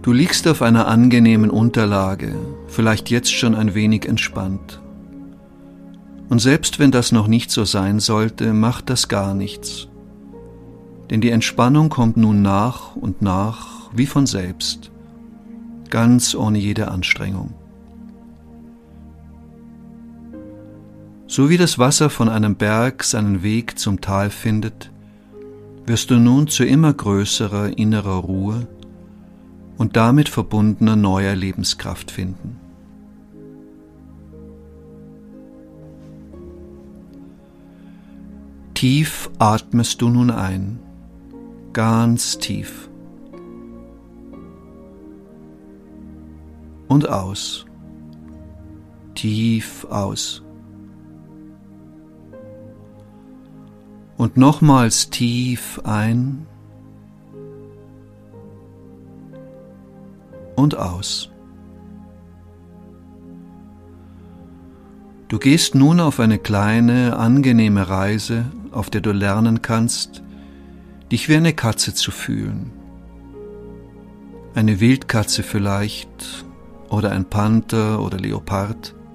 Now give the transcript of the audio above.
Du liegst auf einer angenehmen Unterlage, vielleicht jetzt schon ein wenig entspannt. Und selbst wenn das noch nicht so sein sollte, macht das gar nichts. Denn die Entspannung kommt nun nach und nach wie von selbst, ganz ohne jede Anstrengung. So wie das Wasser von einem Berg seinen Weg zum Tal findet, wirst du nun zu immer größerer innerer Ruhe und damit verbundener neuer Lebenskraft finden. Tief atmest du nun ein, ganz tief. Und aus, tief aus. Und nochmals tief ein und aus. Du gehst nun auf eine kleine, angenehme Reise, auf der du lernen kannst, dich wie eine Katze zu fühlen. Eine Wildkatze vielleicht oder ein Panther oder Leopard.